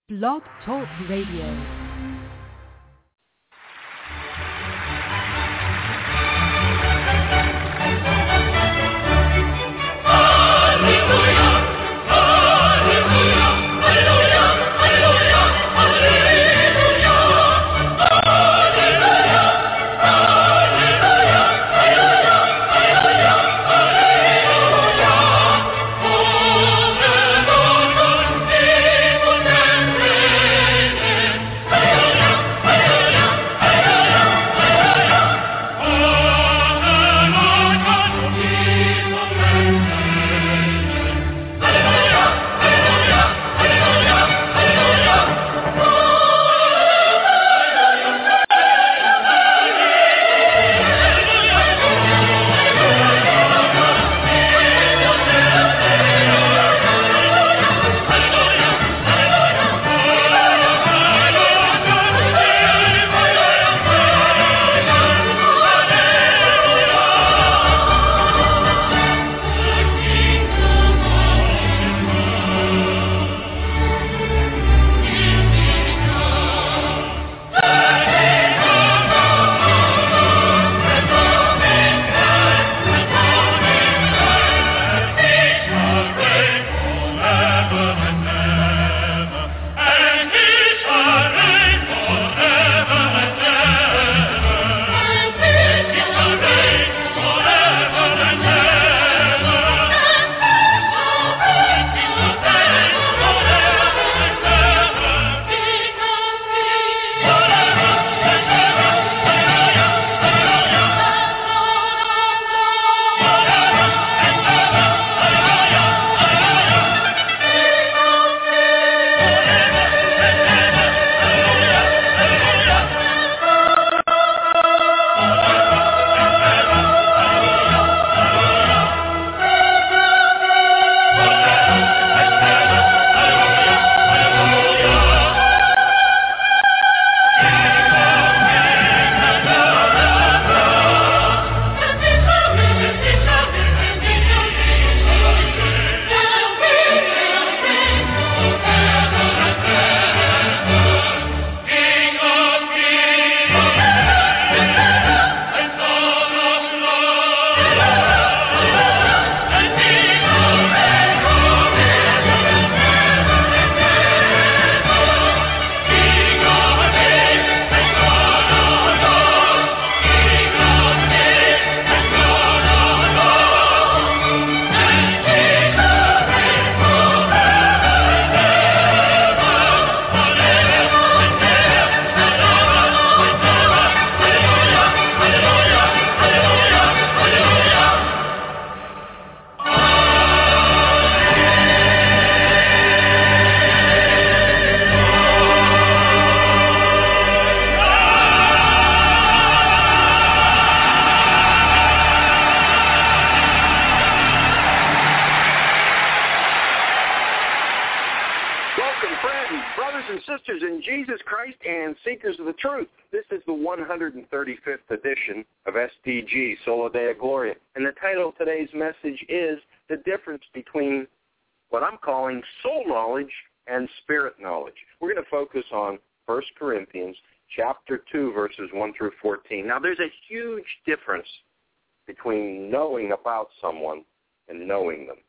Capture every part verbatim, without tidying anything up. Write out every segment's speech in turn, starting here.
Blog Talk Radio. Seekers of the Truth. This is the one hundred thirty-fifth edition of S D G, Sola Deo Gloria. And the title of today's message is the difference between what I'm calling soul knowledge and spirit knowledge. We're going to focus on First Corinthians chapter two, verses one through fourteen. Now, there's a huge difference between knowing about someone and knowing them.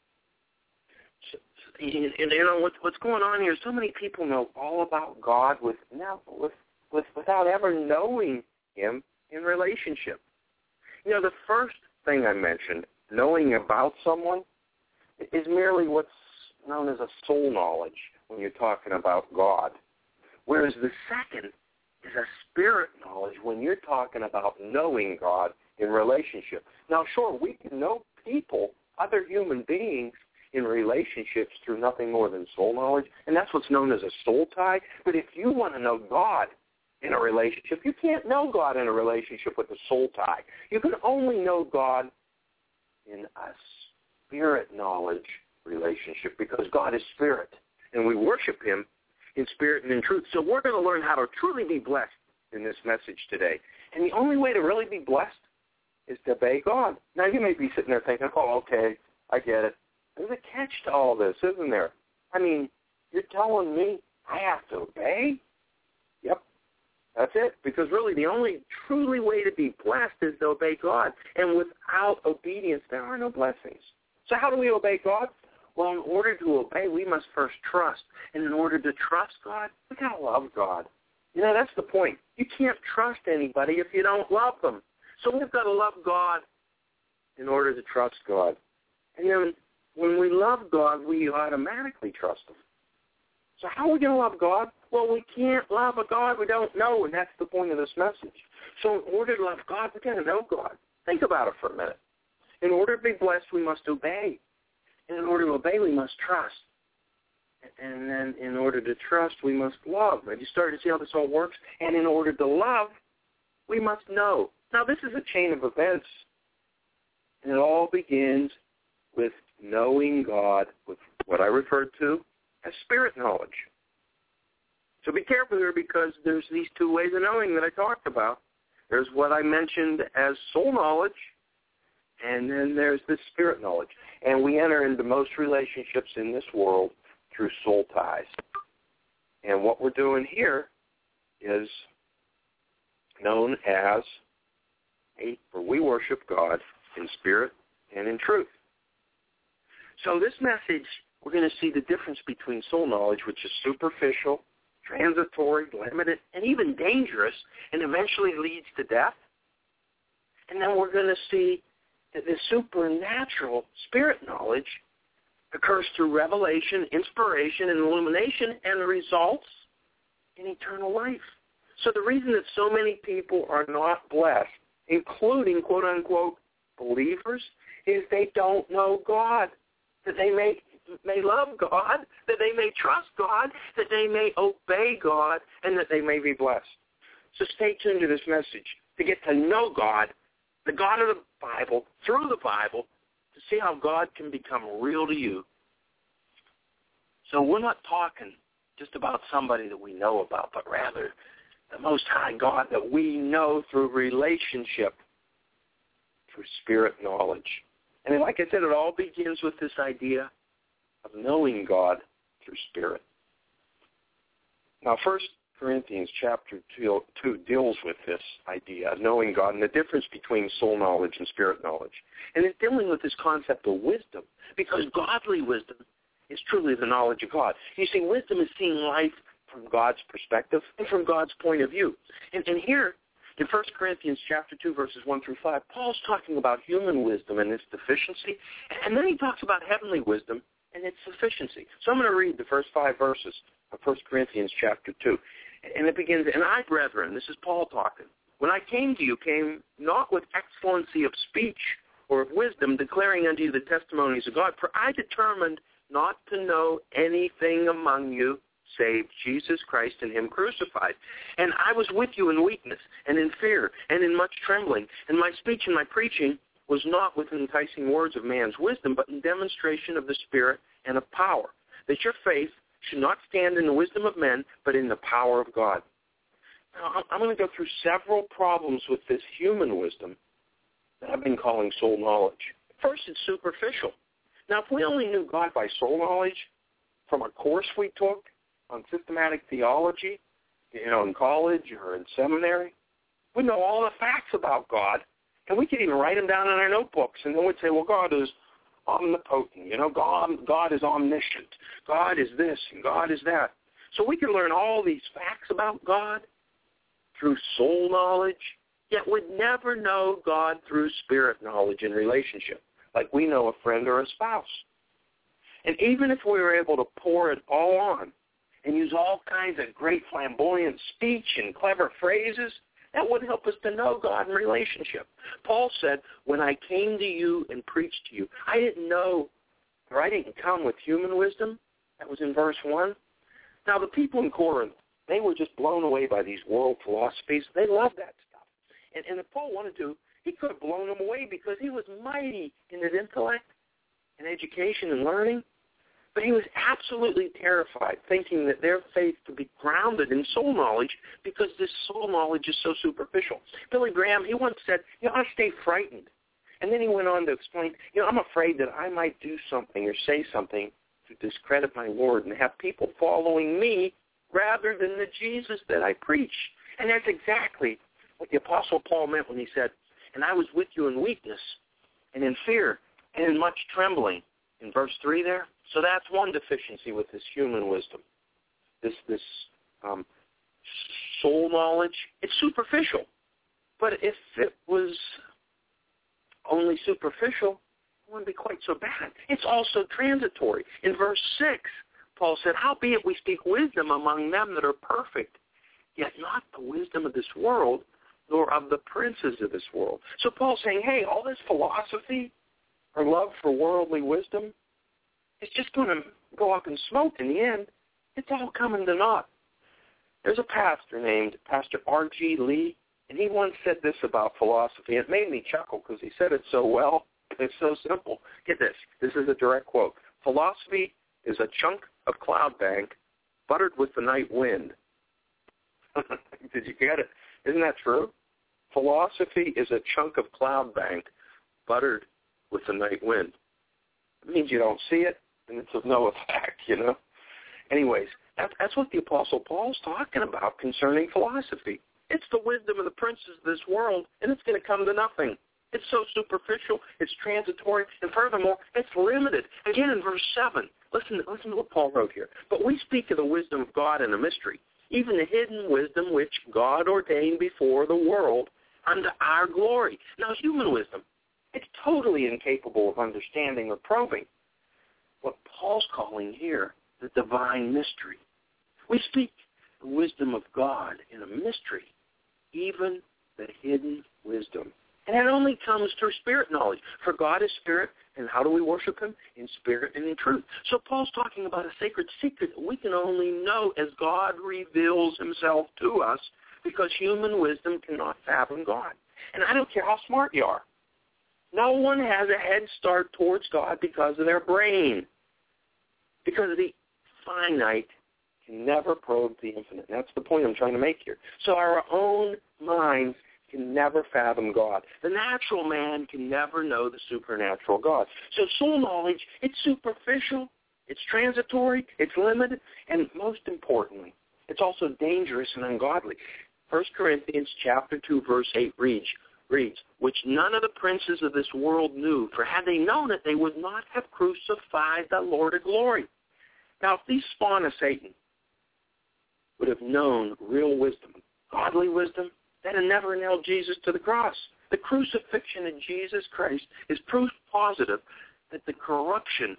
So, you know, what's, what's going on here, so many people know all about God with, now, with With, without ever knowing him in relationship. You know, the first thing I mentioned, knowing about someone, is merely what's known as a soul knowledge when you're talking about God. Whereas the second is a spirit knowledge when you're talking about knowing God in relationship. Now, sure, we can know people, other human beings, in relationships through nothing more than soul knowledge, and that's what's known as a soul tie. But if you want to know God in a relationship, you can't know God in a relationship with a soul tie. You can only know God in a spirit knowledge relationship because God is spirit, and we worship him in spirit and in truth. So we're going to learn how to truly be blessed in this message today. And the only way to really be blessed is to obey God. Now, you may be sitting there thinking, oh, okay, I get it. There's a catch to all this, isn't there? I mean, you're telling me I have to obey? Yep, that's it. Because really the only truly way to be blessed is to obey God. And without obedience, there are no blessings. So how do we obey God? Well, in order to obey, we must first trust. And in order to trust God, we got to love God. You know, that's the point. You can't trust anybody if you don't love them. So we've got to love God in order to trust God. And then when we love God, we automatically trust Him. So how are we going to love God? Well, we can't love a God we don't know, and that's the point of this message. So in order to love God, we've got to know God. Think about it for a minute. In order to be blessed, we must obey. And in order to obey, we must trust. And then in order to trust, we must love. Have you started to see how this all works? And in order to love, we must know. Now, this is a chain of events. And it all begins with knowing God, with what I referred to as spirit knowledge. So be careful here because there's these two ways of knowing that I talked about. There's what I mentioned as soul knowledge, and then there's this spirit knowledge. And we enter into most relationships in this world through soul ties. And what we're doing here is known as a, for we worship God in spirit and in truth. So this message, we're going to see the difference between soul knowledge, which is superficial, transitory, limited, and even dangerous, and eventually leads to death. And then we're going to see that this supernatural spirit knowledge occurs through revelation, inspiration, and illumination, and results in eternal life. So the reason that so many people are not blessed, including quote-unquote believers, is they don't know God, that they may may love God, that they may trust God, that they may obey God, and that they may be blessed. So stay tuned to this message to get to know God, the God of the Bible, through the Bible, to see how God can become real to you. So we're not talking just about somebody that we know about, but rather the Most High God that we know through relationship, through spirit knowledge. And like I said, it all begins with this idea of knowing God through spirit. Now, First Corinthians chapter two, two deals with this idea of knowing God and the difference between soul knowledge and spirit knowledge. And it's dealing with this concept of wisdom, because godly wisdom is truly the knowledge of God. You see, wisdom is seeing life from God's perspective and from God's point of view. And, and here, in First Corinthians chapter two, verses one through five, Paul's talking about human wisdom and its deficiency, and then he talks about heavenly wisdom and its sufficiency. So I'm going to read the first five verses of First Corinthians chapter two. And it begins, "And I, brethren," this is Paul talking, "when I came to you, came not with excellency of speech or of wisdom, declaring unto you the testimonies of God, for I determined not to know anything among you save Jesus Christ and him crucified. And I was with you in weakness and in fear and in much trembling. And my speech and my preaching was not with enticing words of man's wisdom, but in demonstration of the Spirit and of power, that your faith should not stand in the wisdom of men, but in the power of God." Now, I'm going to go through several problems with this human wisdom that I've been calling soul knowledge. First, it's superficial. Now, if we only knew God by soul knowledge from a course we took on systematic theology, you know, in college or in seminary, we'd know all the facts about God, and we could even write them down in our notebooks, and then we'd say, well, God is omnipotent, you know, God, God is omniscient, God is this, and God is that. So we could learn all these facts about God through soul knowledge, yet we'd never know God through spirit knowledge and relationship, like we know a friend or a spouse. And even if we were able to pour it all on and use all kinds of great flamboyant speech and clever phrases, that wouldn't help us to know God in relationship. Paul said, when I came to you and preached to you, I didn't know, or I didn't come with human wisdom. That was in verse one. Now, the people in Corinth, they were just blown away by these world philosophies. They loved that stuff. And, and if Paul wanted to, he could have blown them away because he was mighty in his intellect and education and learning. But he was absolutely terrified, thinking that their faith could be grounded in soul knowledge because this soul knowledge is so superficial. Billy Graham, he once said, you know, I stay frightened. And then he went on to explain, you know, I'm afraid that I might do something or say something to discredit my Lord and have people following me rather than the Jesus that I preach. And that's exactly what the Apostle Paul meant when he said, and I was with you in weakness and in fear and in much trembling, in verse three there. So that's one deficiency with this human wisdom, this this um, soul knowledge. It's superficial. But if it was only superficial, it wouldn't be quite so bad. It's also transitory. In verse six, Paul said, howbeit we speak wisdom among them that are perfect, yet not the wisdom of this world, nor of the princes of this world. So Paul's saying, hey, all this philosophy or love for worldly wisdom, it's just going to go up in smoke in the end. It's all coming to naught. There's a pastor named Pastor R G Lee, and he once said this about philosophy. It made me chuckle because he said it so well. It's so simple. Get this. This is a direct quote. Philosophy is a chunk of cloud bank buttered with the night wind. Did you get it? Isn't that true? Philosophy is a chunk of cloud bank buttered with the night wind. It means you don't see it, and it's of no effect, you know? Anyways, that, that's what the Apostle Paul's talking about concerning philosophy. It's the wisdom of the princes of this world, and it's going to come to nothing. It's so superficial, it's transitory, and furthermore, it's limited. Again, in verse seven, listen, listen to what Paul wrote here. But we speak of the wisdom of God in a mystery, even the hidden wisdom which God ordained before the world unto our glory. Now, human wisdom, it's totally incapable of understanding or probing what Paul's calling here the divine mystery. We speak the wisdom of God in a mystery, even the hidden wisdom. And it only comes through spirit knowledge. For God is spirit, and how do we worship him? In spirit and in truth. So Paul's talking about a sacred secret that we can only know as God reveals himself to us, because human wisdom cannot fathom God. And I don't care how smart you are. No one has a head start towards God because of their brain, because the finite can never probe the infinite. And that's the point I'm trying to make here. So our own minds can never fathom God. The natural man can never know the supernatural God. So soul knowledge, it's superficial, it's transitory, it's limited, and most importantly, it's also dangerous and ungodly. First Corinthians chapter two, verse eight reads, reads, which none of the princes of this world knew, for had they known it, they would not have crucified the Lord of glory. Now, if these spawn of Satan would have known real wisdom, godly wisdom, they'd have never nailed Jesus to the cross. The crucifixion of Jesus Christ is proof positive that the corruption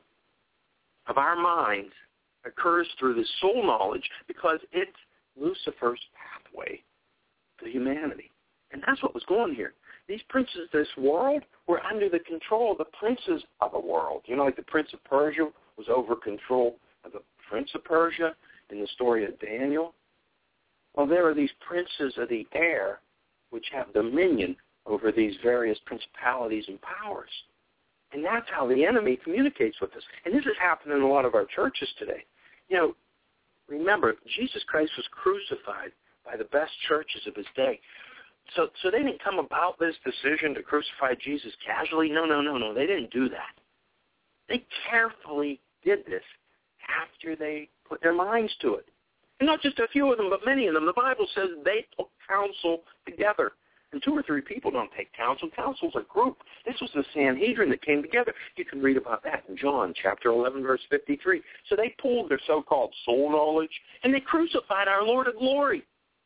of our minds occurs through the soul knowledge, because it's Lucifer's pathway to humanity. And that's what was going here. These princes of this world were under the control of the princes of the world. You know, like the prince of Persia was over control of the prince of Persia in the story of Daniel. Well, there are these princes of the air which have dominion over these various principalities and powers. And that's how the enemy communicates with us. And this is happening in a lot of our churches today. You know, remember, Jesus Christ was crucified by the best churches of his day. So so they didn't come about this decision to crucify Jesus casually. No, no, no, no. They didn't do that. They carefully did this after they put their minds to it. And not just a few of them, but many of them. The Bible says they took counsel together. And two or three people don't take counsel. Counsel's a group. This was the Sanhedrin that came together. You can read about that in John chapter eleven, verse fifty-three. So they pulled their so-called soul knowledge, and they crucified our Lord of glory.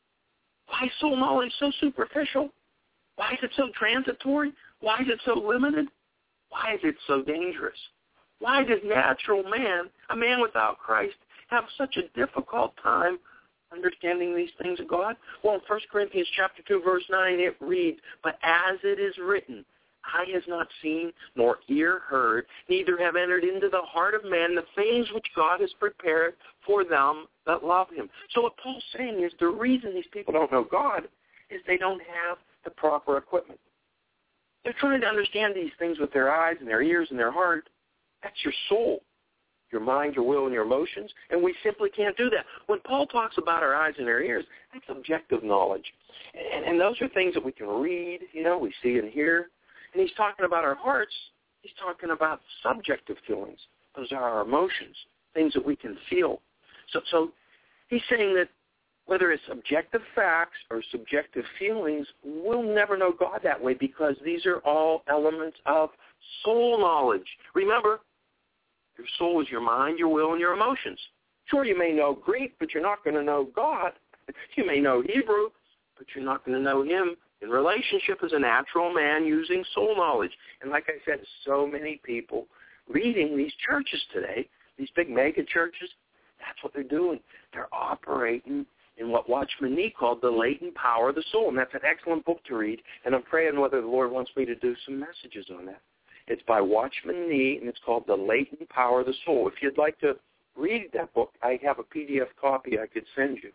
Why is soul knowledge so superficial? Why is it so transitory? Why is it so limited? Why is it so dangerous? Why does natural man, a man without Christ, have such a difficult time understanding these things of God? Well, in First Corinthians chapter two, verse nine, it reads, but as it is written, eye has not seen, nor ear heard, neither have entered into the heart of man the things which God has prepared for them that love him. So what Paul's saying is the reason these people don't know God is they don't have the proper equipment. They're trying to understand these things with their eyes and their ears and their heart. That's your soul, your mind, your will, and your emotions, and we simply can't do that. When Paul talks about our eyes and our ears, that's objective knowledge. And, and those are things that we can read, you know, we see and hear. And he's talking about our hearts. He's talking about subjective feelings. Those are our emotions, things that we can feel. So, so He's saying that whether it's objective facts or subjective feelings, we'll never know God that way because these are all elements of soul knowledge. Remember, your soul is your mind, your will, and your emotions. Sure, you may know Greek, but you're not going to know God. You may know Hebrew, but you're not going to know him in relationship as a natural man using soul knowledge. And like I said, so many people reading these churches today, these big mega churches, that's what they're doing. They're operating in what Watchman Nee called the latent power of the soul. And that's an excellent book to read, and I'm praying whether the Lord wants me to do some messages on that. It's by Watchman Nee, and it's called The Latent Power of the Soul. If you'd like to read that book, I have a P D F copy I could send you.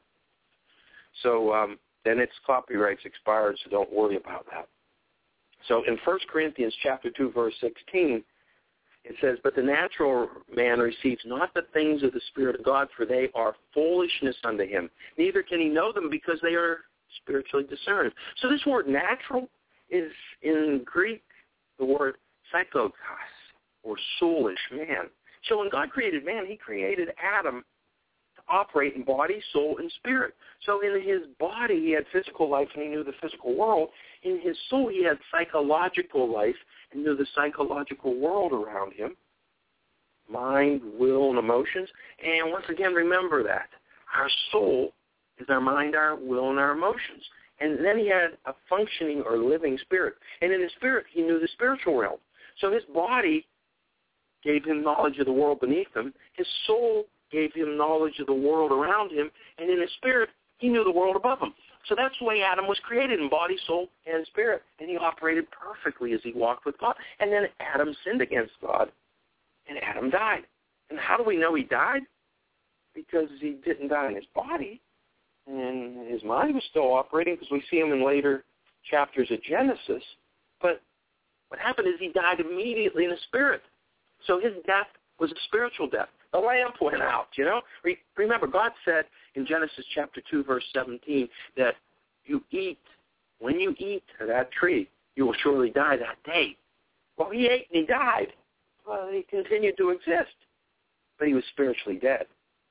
So um, then its copyright's expired, so don't worry about that. So in First Corinthians chapter two, verse sixteen, it says, "But the natural man receives not the things of the Spirit of God, for they are foolishness unto him. Neither can he know them because they are spiritually discerned." So this word natural is in Greek the word psychokos, or soulish man. So when God created man, he created Adam to operate in body, soul, and spirit. So in his body, he had physical life and he knew the physical world. In his soul, he had psychological life and knew the psychological world around him. Mind, will, and emotions. And once again, remember that. Our soul is our mind, our will, and our emotions. And then he had a functioning or living spirit. And in his spirit, he knew the spiritual realm. So his body gave him knowledge of the world beneath him. His soul gave him knowledge of the world around him. And in his spirit, he knew the world above him. So that's the way Adam was created, in body, soul, and spirit. And he operated perfectly as he walked with God. And then Adam sinned against God, and Adam died. And how do we know he died? Because he didn't die in his body, and his mind was still operating, because we see him in later chapters of Genesis. But what happened is he died immediately in the spirit. So his death was a spiritual death. The lamp went out, you know. Re- remember, God said in Genesis chapter two, verse seventeen, that you eat, when you eat of that tree, you will surely die that day. Well, he ate and he died. Well, he continued to exist, but he was spiritually dead.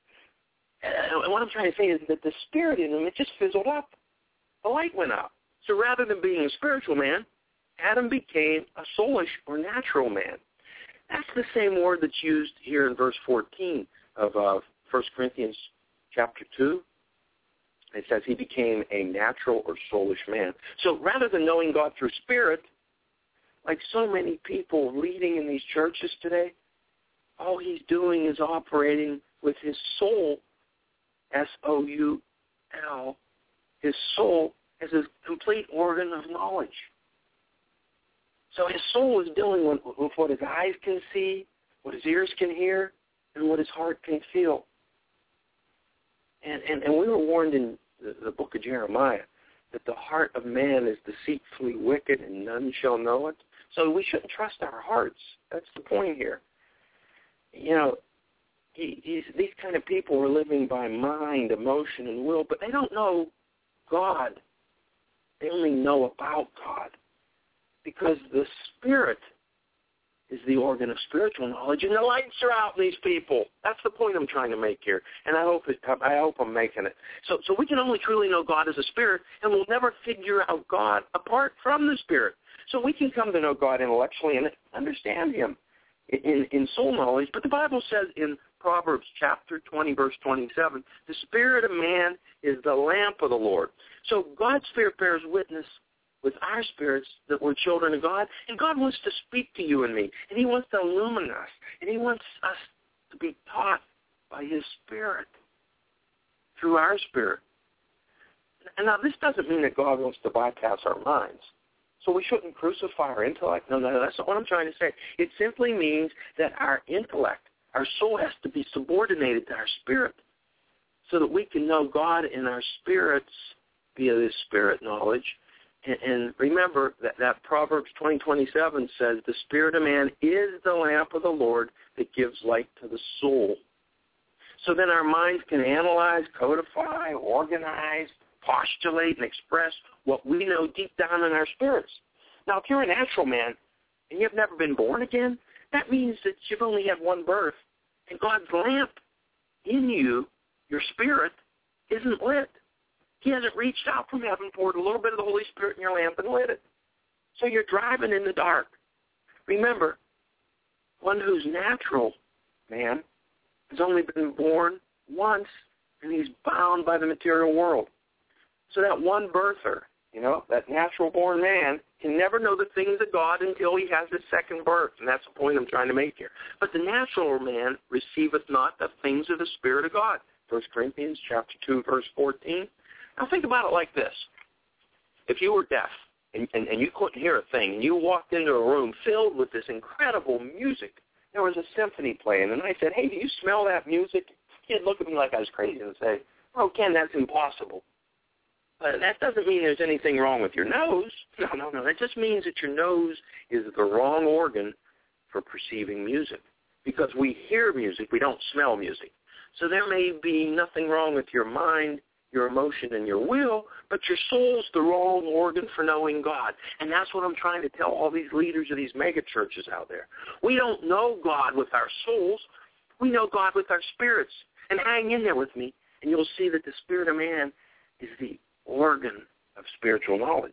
And what I'm trying to say is that the spirit in him, it just fizzled up. The light went out. So rather than being a spiritual man, Adam became a soulish or natural man. That's the same word that's used here in verse fourteen of uh, First Corinthians chapter two. It says he became a natural or soulish man. So rather than knowing God through spirit, like so many people reading in these churches today, all he's doing is operating with his soul, S O U L, his soul as a complete organ of knowledge. So his soul is dealing with, with what his eyes can see, what his ears can hear, and what his heart can feel. And, and, and we were warned in the, the book of Jeremiah that the heart of man is deceitfully wicked and none shall know it. So we shouldn't trust our hearts. That's the point here. You know, he, he's, these kind of people are living by mind, emotion, and will, but they don't know God. They only know about God. Because the Spirit is the organ of spiritual knowledge, and the lights are out in these people. That's the point I'm trying to make here, and I hope it, I hope I'm making it. So, so we can only truly know God as a spirit, and we'll never figure out God apart from the Spirit. So we can come to know God intellectually and understand Him in, in soul knowledge. But the Bible says in Proverbs chapter twenty, verse twenty-seven, the spirit of man is the lamp of the Lord. So God's Spirit bears witness with our spirits that we're children of God, and God wants to speak to you and me, and he wants to illumine us, and he wants us to be taught by his Spirit through our spirit. And now this doesn't mean that God wants to bypass our minds, so we shouldn't crucify our intellect. No, no, that's not what I'm trying to say. It simply means that our intellect, our soul, has to be subordinated to our spirit so that we can know God in our spirits via this spirit knowledge. And remember that, that Proverbs twenty twenty-seven says, the spirit of man is the lamp of the Lord that gives light to the soul. So then our minds can analyze, codify, organize, postulate, and express what we know deep down in our spirits. Now, if you're a natural man and you've never been born again, that means that you've only had one birth. And God's lamp in you, your spirit, isn't lit. He hasn't reached out from heaven, poured a little bit of the Holy Spirit in your lamp and lit it. So you're driving in the dark. Remember, one who's natural man has only been born once, and he's bound by the material world. So that one birther, you know, that natural-born man, can never know the things of God until he has his second birth, and that's the point I'm trying to make here. But the natural man receiveth not the things of the Spirit of God. First Corinthians chapter two, verse fourteen. Now think about it like this. If you were deaf and, and, and you couldn't hear a thing, and you walked into a room filled with this incredible music, there was a symphony playing, and I said, hey, do you smell that music? He'd look at me like I was crazy and say, oh, Ken, that's impossible. But that doesn't mean there's anything wrong with your nose. No, no, no. That just means that your nose is the wrong organ for perceiving music. Because we hear music, we don't smell music. So there may be nothing wrong with your mind, your emotion, and your will, but your soul's the wrong organ for knowing God. And that's what I'm trying to tell all these leaders of these mega churches out there. We don't know God with our souls. We know God with our spirits. And hang in there with me, and you'll see that the spirit of man is the organ of spiritual knowledge.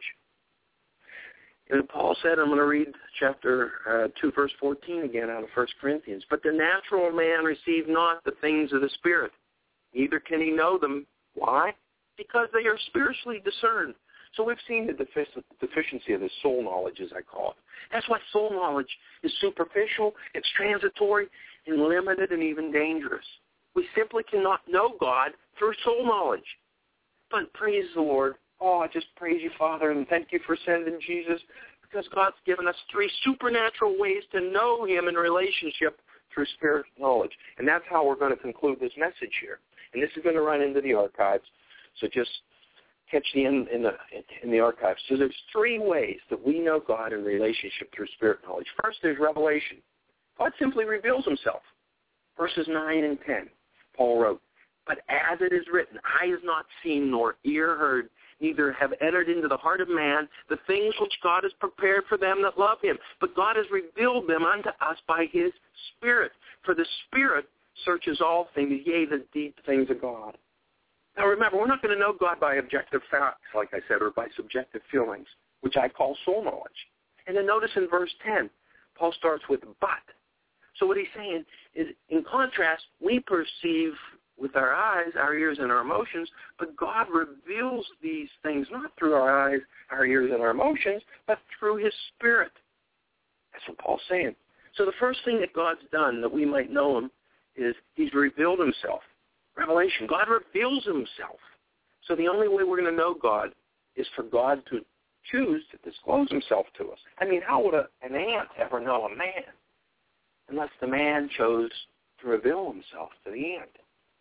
And Paul said, I'm going to read chapter uh, two, verse fourteen again out of First Corinthians. But the natural man received not the things of the Spirit, neither can he know them. Why? Because they are spiritually discerned. So we've seen the defic- deficiency of this soul knowledge, as I call it. That's why soul knowledge is superficial, it's transitory, and limited, and even dangerous. We simply cannot know God through soul knowledge. But praise the Lord. Oh, I just praise you, Father, and thank you for sending Jesus, because God's given us three supernatural ways to know him in relationship through spiritual knowledge. And that's how we're going to conclude this message here. And this is going to run into the archives, so just catch the end in the, in the archives. So there's three ways that we know God in relationship through spirit knowledge. First, there's revelation. God simply reveals himself. Verses nine and ten, Paul wrote, but as it is written, eye has not seen nor ear heard, neither have entered into the heart of man the things which God has prepared for them that love him. But God has revealed them unto us by his Spirit. For the Spirit searches all things, yea, the deep things of God. Now remember, we're not going to know God by objective facts, like I said, or by subjective feelings, which I call soul knowledge. And then notice in verse ten, Paul starts with but. So what he's saying is, in contrast, we perceive with our eyes, our ears, and our emotions, but God reveals these things not through our eyes, our ears, and our emotions, but through his Spirit. That's what Paul's saying. So the first thing that God's done that we might know him is he's revealed himself. Revelation. God reveals himself. So the only way we're going to know God is for God to choose to disclose himself to us. I mean, how would a, an ant ever know a man unless the man chose to reveal himself to the ant?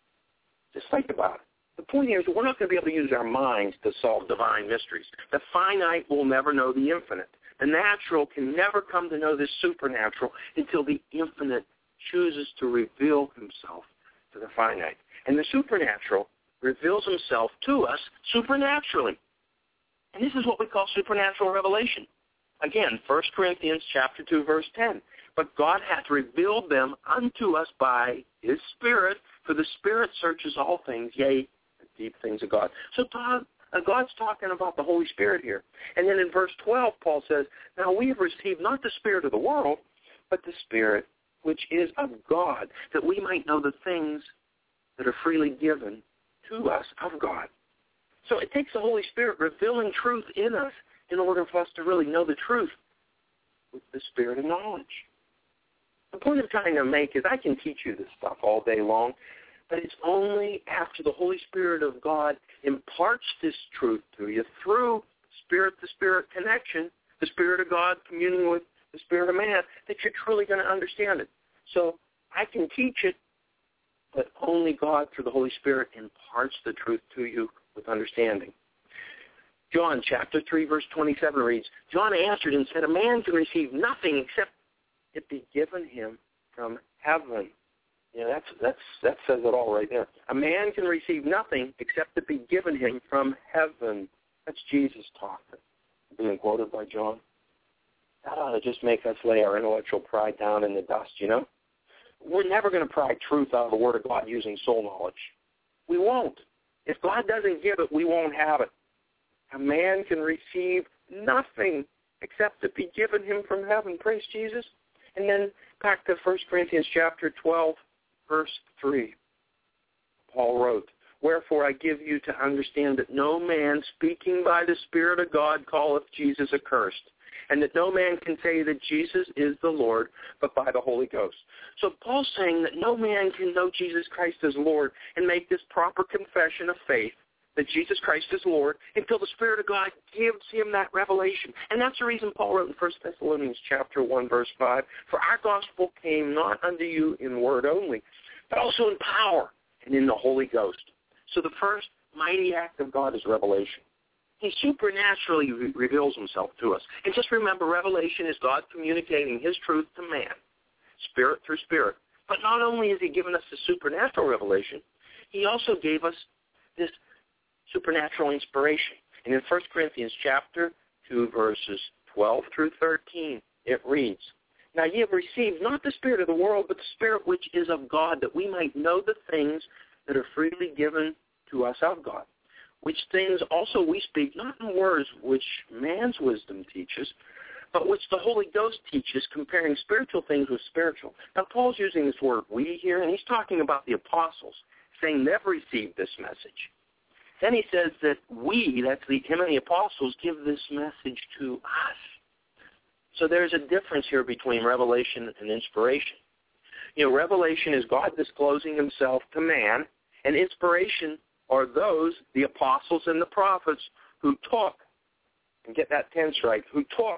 Just think about it. The point here is we're not going to be able to use our minds to solve divine mysteries. The finite will never know the infinite. The natural can never come to know the supernatural until the infinite chooses to reveal himself to the finite. And the supernatural reveals himself to us supernaturally. And this is what we call supernatural revelation. Again, First Corinthians chapter two, verse ten. But God hath revealed them unto us by his Spirit, for the Spirit searches all things, yea, the deep things of God. So God, uh, God's talking about the Holy Spirit here. And then in verse twelve, Paul says, now we have received not the spirit of the world, but the Spirit which is of God, that we might know the things that are freely given to us of God. So it takes the Holy Spirit revealing truth in us in order for us to really know the truth with the spirit of knowledge. The point I'm trying to make is I can teach you this stuff all day long, but it's only after the Holy Spirit of God imparts this truth to you through spirit-to-spirit connection, the Spirit of God communing with the Spirit of man, that you're truly going to understand it. So I can teach it, but only God through the Holy Spirit imparts the truth to you with understanding. John chapter three, verse twenty-seven reads, John answered and said, a man can receive nothing except it be given him from heaven. You know, that's, that's, that says it all right there. A man can receive nothing except it be given him from heaven. That's Jesus talking, being quoted by John. That ought to just make us lay our intellectual pride down in the dust, you know? We're never going to pry truth out of the Word of God using soul knowledge. We won't. If God doesn't give it, we won't have it. A man can receive nothing except to be given him from heaven. Praise Jesus. And then back to First Corinthians chapter twelve, verse three. Paul wrote, "Wherefore I give you to understand that no man speaking by the Spirit of God calleth Jesus accursed, and that no man can say that Jesus is the Lord, but by the Holy Ghost." So Paul's saying that no man can know Jesus Christ as Lord and make this proper confession of faith that Jesus Christ is Lord until the Spirit of God gives him that revelation. And that's the reason Paul wrote in First Thessalonians chapter one, verse five, "For our gospel came not unto you in word only, but also in power and in the Holy Ghost." So the first mighty act of God is revelation. He supernaturally re- reveals himself to us. And just remember, revelation is God communicating his truth to man, spirit through spirit. But not only has he given us the supernatural revelation, he also gave us this supernatural inspiration. And in First Corinthians chapter two, verses twelve through thirteen, it reads, "Now ye have received not the spirit of the world, but the Spirit which is of God, that we might know the things that are freely given to us of God. Which things also we speak, not in words which man's wisdom teaches, but which the Holy Ghost teaches, comparing spiritual things with spiritual." Now, Paul's using this word "we" here, and he's talking about the apostles, saying they've received this message. Then he says that we, that's the, him and the apostles, give this message to us. So there's a difference here between revelation and inspiration. You know, revelation is God disclosing himself to man, and inspiration are those, the apostles and the prophets, who took, and get that tense right, who took,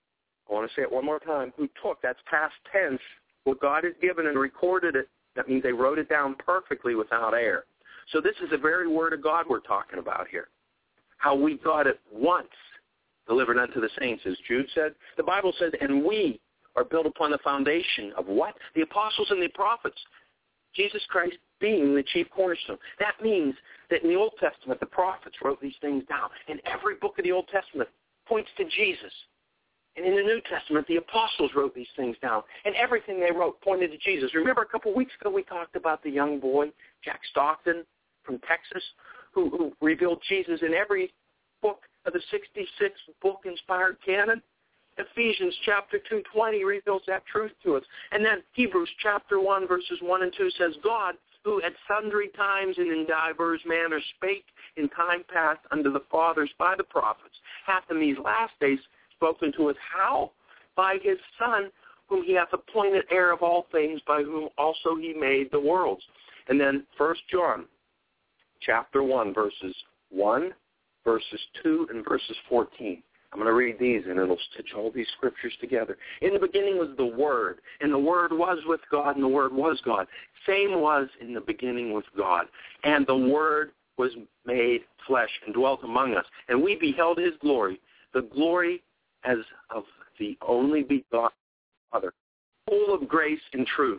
I want to say it one more time, who took, that's past tense, what God has given and recorded it. That means they wrote it down perfectly without error. So this is the very word of God we're talking about here. How we got it once delivered unto the saints, as Jude said. The Bible says, "And we are built upon the foundation of" what? The apostles and the prophets. Jesus Christ being the chief cornerstone. That means that in the Old Testament, the prophets wrote these things down. And every book of the Old Testament points to Jesus. And in the New Testament, the apostles wrote these things down. And everything they wrote pointed to Jesus. Remember a couple of weeks ago we talked about the young boy, Jack Stockton, from Texas, who, who revealed Jesus in every book of the sixty-six book-inspired canon? Ephesians chapter two twenty reveals that truth to us. And then Hebrews chapter one, verses one and two says, "God, who at sundry times and in divers manners spake in time past unto the fathers by the prophets, hath in these last days spoken to us." How? "By his Son, whom he hath appointed heir of all things, by whom also he made the worlds." And then First John chapter one, verses one, verses two, and verses fourteen. I'm going to read these, and it'll stitch all these scriptures together. "In the beginning was the Word, and the Word was with God, and the Word was God. Same was in the beginning with God. And the Word was made flesh and dwelt among us. And we beheld his glory, the glory as of the only begotten Father, full of grace and truth."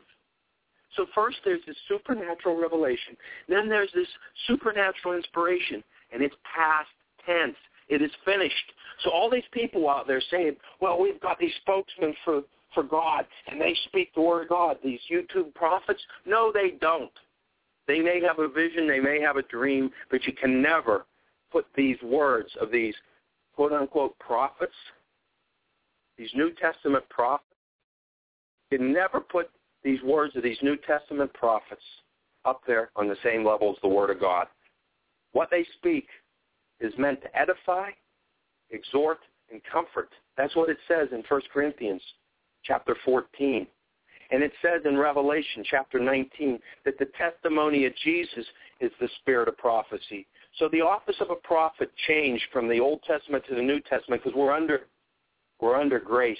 So first there's this supernatural revelation. Then there's this supernatural inspiration, and it's past tense. It is finished. So all these people out there saying, "Well, we've got these spokesmen for, for God, and they speak the word of God," these YouTube prophets. No, they don't. They may have a vision, they may have a dream, but you can never put these words of these quote-unquote prophets, these New Testament prophets, you can never put these words of these New Testament prophets up there on the same level as the Word of God. What they speak is meant to edify, exhort, and comfort. That's what it says in First Corinthians chapter fourteen. And it says in Revelation chapter nineteen that the testimony of Jesus is the spirit of prophecy. So the office of a prophet changed from the Old Testament to the New Testament because we're under, we're under grace.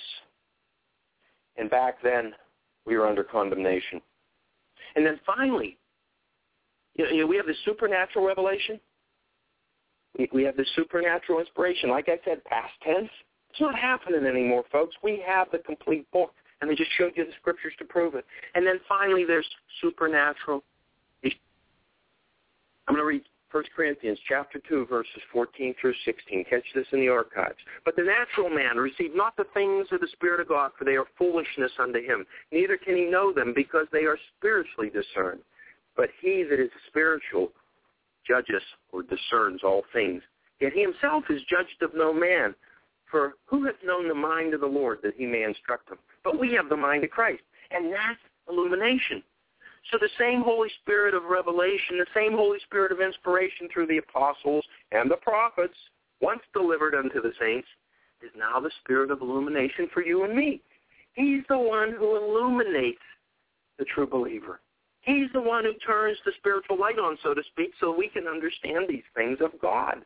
And back then, we were under condemnation. And then finally, you know, we have the supernatural revelation. We, we have the supernatural inspiration. Like I said, past tense. It's not happening anymore, folks. We have the complete book, and I just showed you the scriptures to prove it. And then finally, there's supernatural. I'm going to read First Corinthians chapter two, verses fourteen through sixteen. Catch this in the archives. "But the natural man received not the things of the Spirit of God, for they are foolishness unto him. Neither can he know them, because they are spiritually discerned. But he that is spiritual judges or discerns all things. Yet he himself is judged of no man. For who hath known the mind of the Lord that he may instruct him? But we have the mind of Christ, and that's illumination. So the same Holy Spirit of revelation, the same Holy Spirit of inspiration through the apostles and the prophets, once delivered unto the saints, is now the Spirit of illumination for you and me. He's the one who illuminates the true believer. He's the one who turns the spiritual light on, so to speak, so we can understand these things of God.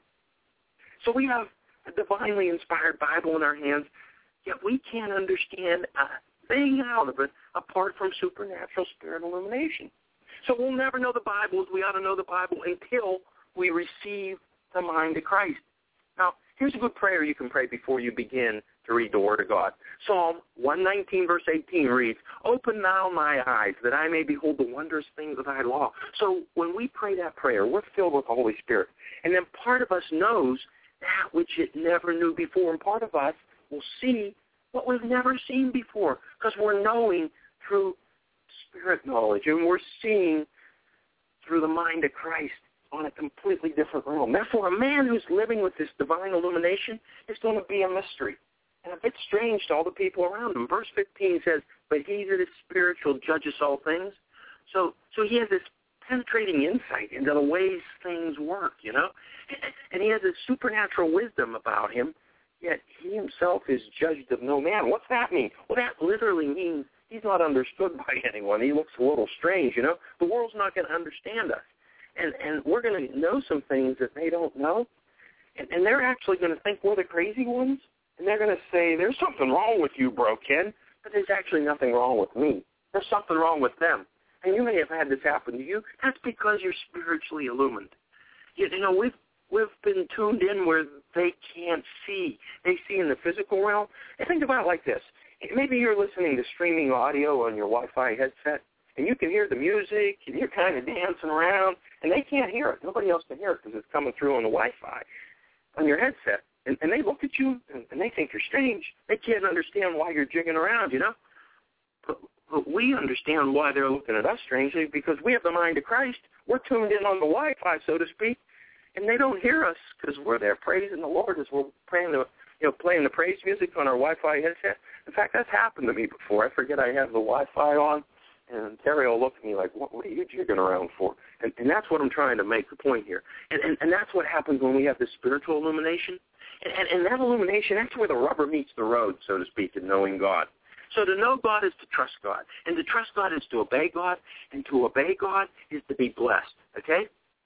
So we have a divinely inspired Bible in our hands, yet we can't understand a thing out of it apart from supernatural spirit illumination. So we'll never know the Bible as we ought to know the Bible until we receive the mind of Christ. Now, here's a good prayer you can pray before you begin to read the Word of God. Psalm one nineteen, verse eighteen reads, "Open thou my eyes, that I may behold the wondrous things of thy law." So when we pray that prayer, we're filled with the Holy Spirit. And then part of us knows that which it never knew before, and part of us will see what we've never seen before, because we're knowing through spirit knowledge, and we're seeing through the mind of Christ on a completely different realm. Therefore, a man who's living with this divine illumination is going to be a mystery and a bit strange to all the people around him. Verse fifteen says, "But he that is spiritual judges all things." So, so he has this penetrating insight into the ways things work, you know, and he has a supernatural wisdom about him, yet he himself is judged of no man. What's that mean? Well, that literally means he's not understood by anyone. He looks a little strange, you know. The world's not going to understand us, and and we're going to know some things that they don't know, and, and they're actually going to think we're the crazy ones, and they're going to say, "There's something wrong with you, bro, Ken," but there's actually nothing wrong with me. There's something wrong with them. And you may have had this happen to you. That's because you're spiritually illumined. You, you know, we've we've been tuned in where they can't see. They see in the physical realm. And think about it like this. Maybe you're listening to streaming audio on your Wi-Fi headset, and you can hear the music, and you're kind of dancing around, and they can't hear it. Nobody else can hear it because it's coming through on the Wi-Fi on your headset. And, and they look at you, and, and they think you're strange. They can't understand why you're jigging around, you know. But, but we understand why they're looking at us strangely, because we have the mind of Christ. We're tuned in on the Wi-Fi, so to speak, and they don't hear us because we're there praising the Lord as we're praying the, you know, playing the praise music on our Wi-Fi headset. In fact, that's happened to me before. I forget I have the Wi-Fi on, and Terry will look at me like, what, what are you jigging around for? And, and that's what I'm trying to make the point here. And, and, and that's what happens when we have this spiritual illumination. And, and, and that illumination, that's where the rubber meets the road, so to speak, in knowing God. So to know God is to trust God. And to trust God is to obey God. And to obey God is to be blessed, okay?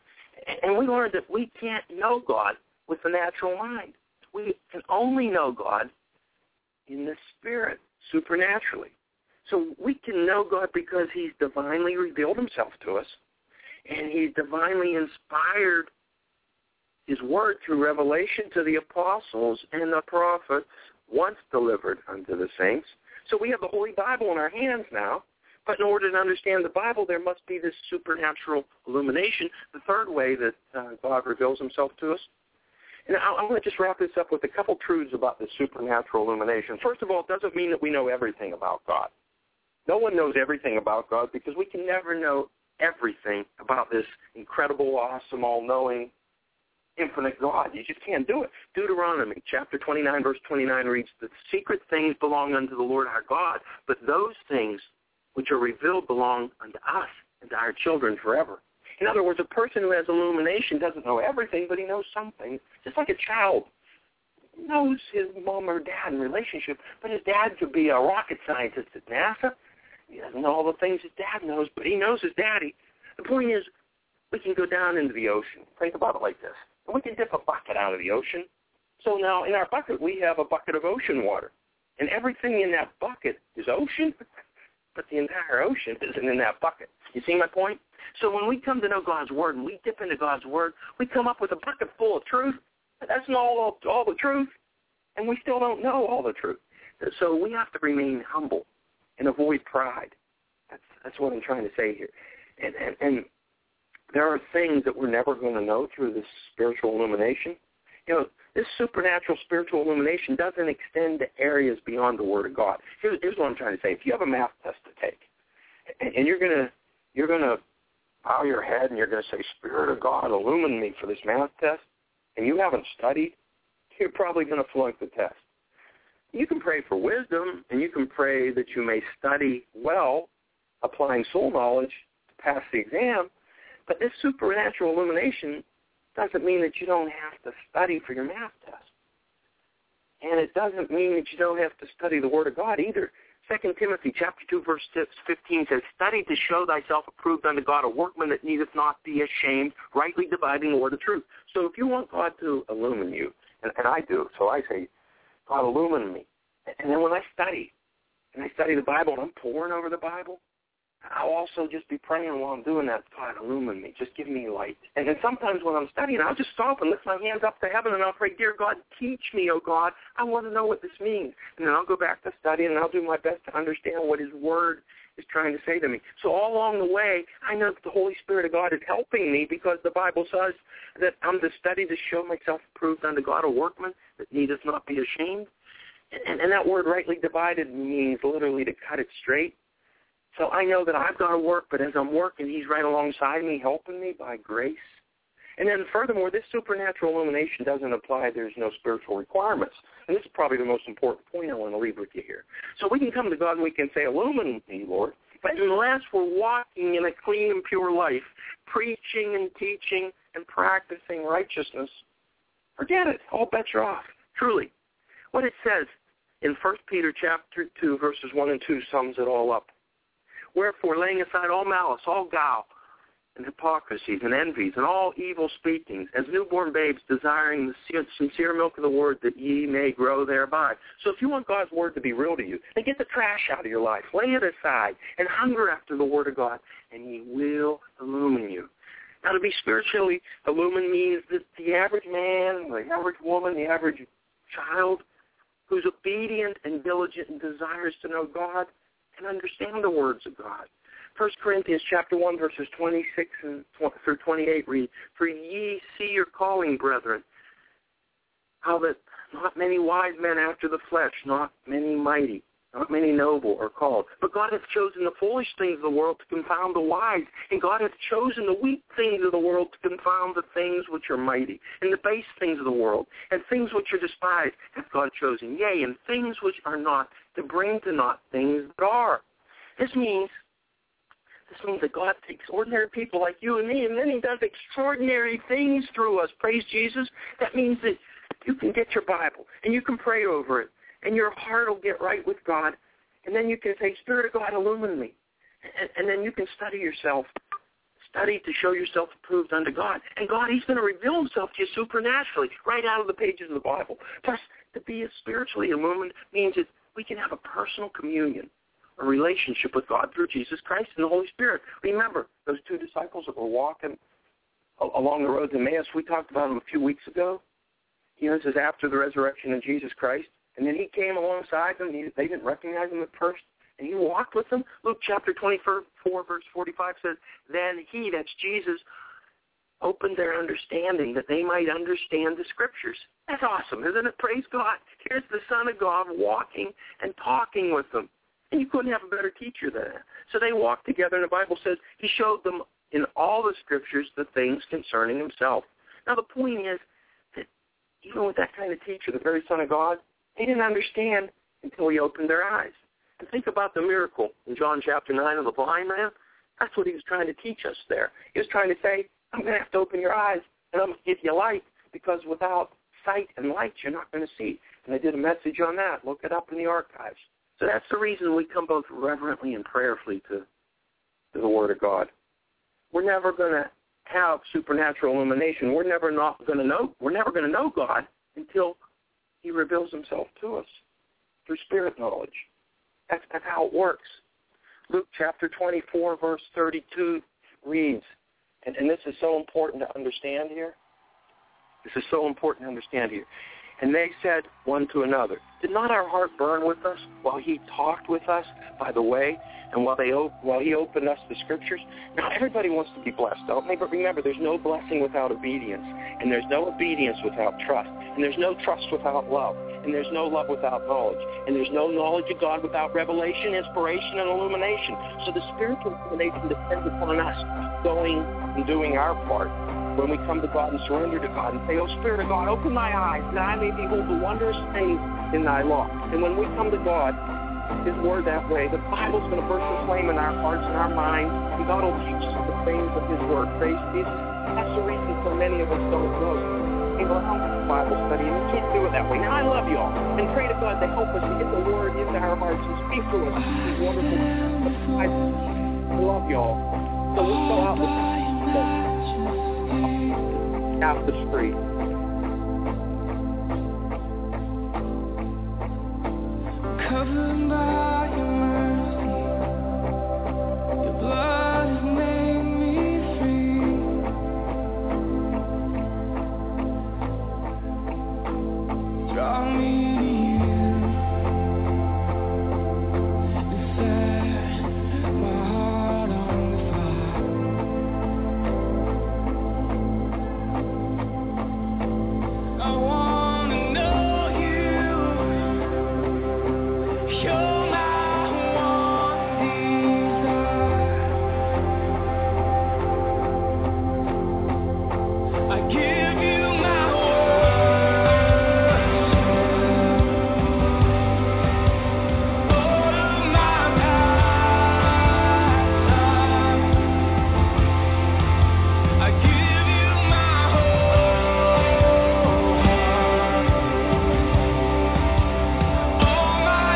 And we learned that we can't know God with the natural mind. We can only know God in the Spirit, supernaturally. So we can know God because he's divinely revealed himself to us, and he's divinely inspired his word through revelation to the apostles and the prophets once delivered unto the saints. So we have the Holy Bible in our hands now, but in order to understand the Bible, there must be this supernatural illumination, the third way that uh, God reveals himself to us. And I, I want to just wrap this up with a couple truths about the supernatural illumination. First of all, it doesn't mean that we know everything about God. No one knows everything about God because we can never know everything about this incredible, awesome, all-knowing, infinite God. You just can't do it. Deuteronomy chapter twenty-nine, verse twenty-nine reads, "The secret things belong unto the Lord our God, but those things which are revealed belong unto us and to our children forever." In other words, a person who has illumination doesn't know everything, but he knows something. Just like a child knows his mom or dad in relationship, but his dad could be a rocket scientist at NASA. He doesn't know all the things his dad knows, but he knows his daddy. The point is, we can go down into the ocean. Think about it like this. And we can dip a bucket out of the ocean. So now in our bucket, we have a bucket of ocean water. And everything in that bucket is ocean, but the entire ocean isn't in that bucket. You see my point? So when we come to know God's Word and we dip into God's Word, we come up with a bucket full of truth. But that's not all, all the truth, and we still don't know all the truth. So we have to remain humble and avoid pride. That's that's what I'm trying to say here. And, and, and there are things that we're never going to know through this spiritual illumination. You know, this supernatural spiritual illumination doesn't extend to areas beyond the Word of God. Here's, here's what I'm trying to say. If you have a math test to take, and, and you're going to you're going to bow your head and you're going to say, Spirit of God, illumine me for this math test, and you haven't studied, you're probably going to flunk the test. You can pray for wisdom, and you can pray that you may study well, applying soul knowledge to pass the exam, but this supernatural illumination doesn't mean that you don't have to study for your math test. And it doesn't mean that you don't have to study the Word of God either. Second Timothy chapter two, verse fifteen says, Study to show thyself approved unto God, a workman that needeth not be ashamed, rightly dividing the word of truth. So if you want God to illumine you, and, and I do, so I say, God, illumine me. And then when I study, and I study the Bible, and I'm poring over the Bible, I'll also just be praying while I'm doing that, God, illumine me. Just give me light. And then sometimes when I'm studying, I'll just stop and lift my hands up to heaven, and I'll pray, Dear God, teach me, oh God. I want to know what this means. And then I'll go back to studying, and I'll do my best to understand what his word is trying to say to me. So all along the way, I know that the Holy Spirit of God is helping me because the Bible says that I'm to study to show myself approved unto God, a workman that needeth not be ashamed. And, and that word rightly divided means literally to cut it straight. So I know that I've got to work, but as I'm working, he's right alongside me, helping me by grace. And then furthermore, this supernatural illumination doesn't apply there's no spiritual requirements. And this is probably the most important point I want to leave with you here. So we can come to God and we can say, illumine me, Lord. But unless we're walking in a clean and pure life, preaching and teaching and practicing righteousness, forget it. All bets are off, truly. What it says in First Peter chapter two, verses one and two sums it all up. Wherefore, laying aside all malice, all guile, and hypocrisies, and envies, and all evil speakings, as newborn babes desiring the sincere milk of the word, that ye may grow thereby. So if you want God's word to be real to you, then get the trash out of your life, lay it aside, and hunger after the word of God, and he will illumine you. Now, to be spiritually illumined means that the average man, the average woman, the average child who's obedient and diligent and desires to know God and understand the words of God. First Corinthians chapter one, verses twenty-six and through twenty-eight read, For ye see your calling, brethren, how that not many wise men after the flesh, not many mighty, not many noble are called. But God hath chosen the foolish things of the world to confound the wise, and God hath chosen the weak things of the world to confound the things which are mighty, and the base things of the world, and things which are despised hath God chosen, yea, and things which are not, to bring to naught things that are. This means This means that God takes ordinary people like you and me, and then he does extraordinary things through us. Praise Jesus. That means that you can get your Bible, and you can pray over it, and your heart will get right with God, and then you can say, Spirit of God, illumine me. And, and then you can study yourself. Study to show yourself approved unto God. And God, he's going to reveal himself to you supernaturally, right out of the pages of the Bible. Plus, to be spiritually illumined means that we can have a personal communion, a relationship with God through Jesus Christ and the Holy Spirit. Remember, those two disciples that were walking along the road to Emmaus, we talked about them a few weeks ago. You know, this is after the resurrection of Jesus Christ. And then he came alongside them. He, they didn't recognize him at first. And he walked with them. Luke chapter twenty-four, verse forty-five says, Then he, that's Jesus, opened their understanding that they might understand the Scriptures. That's awesome, isn't it? Praise God. Here's the Son of God walking and talking with them. And you couldn't have a better teacher than that. So they walked together, and the Bible says he showed them in all the Scriptures the things concerning himself. Now, the point is that even with that kind of teacher, the very Son of God, they didn't understand until he opened their eyes. And think about the miracle in John chapter nine of the blind man. That's what he was trying to teach us there. He was trying to say, I'm going to have to open your eyes, and I'm going to give you light, because without sight and light, you're not going to see. And I did a message on that. Look it up in the archives. So that's the reason we come both reverently and prayerfully to, to the Word of God. We're never going to have supernatural illumination. We're never not going to know. We're never going to know God until he reveals himself to us through spirit knowledge. That's, that's how it works. Luke chapter twenty-four, verse thirty-two reads, and, and this is so important to understand here. This is so important to understand here. And they said one to another, Did not our heart burn with us while he talked with us by the way, and while they while he opened us the Scriptures? Now, everybody wants to be blessed, don't they? But remember, there's no blessing without obedience, and there's no obedience without trust, and there's no trust without love. and there's no love without knowledge. And there's no knowledge of God without revelation, inspiration, and illumination. So the spiritual illumination depends upon us going and doing our part. When we come to God and surrender to God and say, "Oh, Spirit of God, open my eyes that I may behold the wondrous things in thy law." And when we come to God, His Word that way, the Bible's going to burst a flame in our hearts and our minds, and God will teach us the things of His Word. Praise Jesus. That's the reason so many of us don't know. We go home to Bible study, and we can't do it that way. Now, I love y'all, and pray to God to help us to get the Word into our hearts and speak to us. These wonderful I love y'all. So let's go out with out the street. Covered by your mercy, your blood has made me free. Draw me to you and set my heart on fire. I wanna know you. You're my one desire. I give you my worship, all of my passion. I give you my whole heart, all my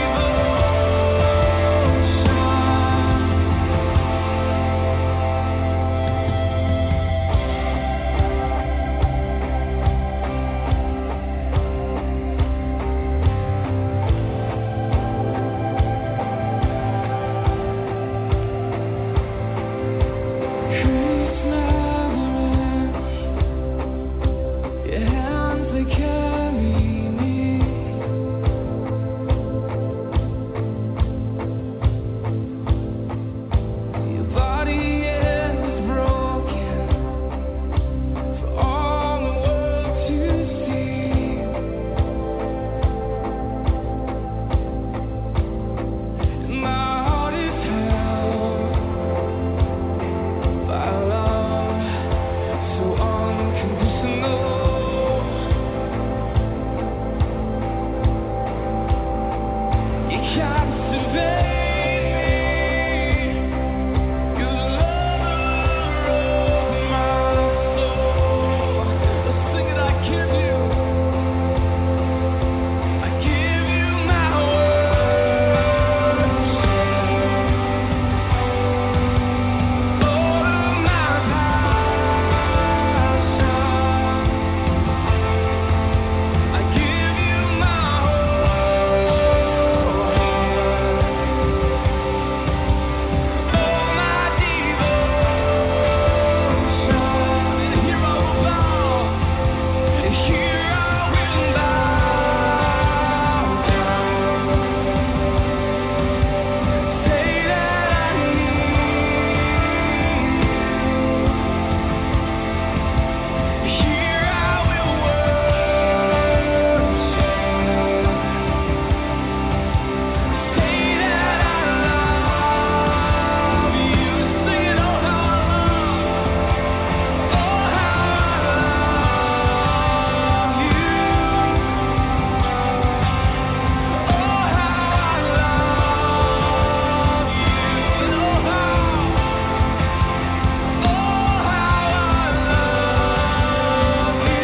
Grace never ends. Your hands they carry me. Your body is broken for all the world to see. And my heart is held by love so unconditional. You captivate me. You're the lover of my soul. Let's sing it. I give you, I give you my worship, all of my passion. I give you my whole heart, all my devotion. And here I will bow, and here I will bow down. Say that I need you. Here I will worship. Say that I love you. Sing it, oh how I love, oh how I love you, oh how I love you, and oh how, oh how I love you,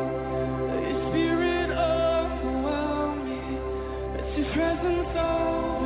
Let your spirit overwhelm me. Let your presence overwhelm me.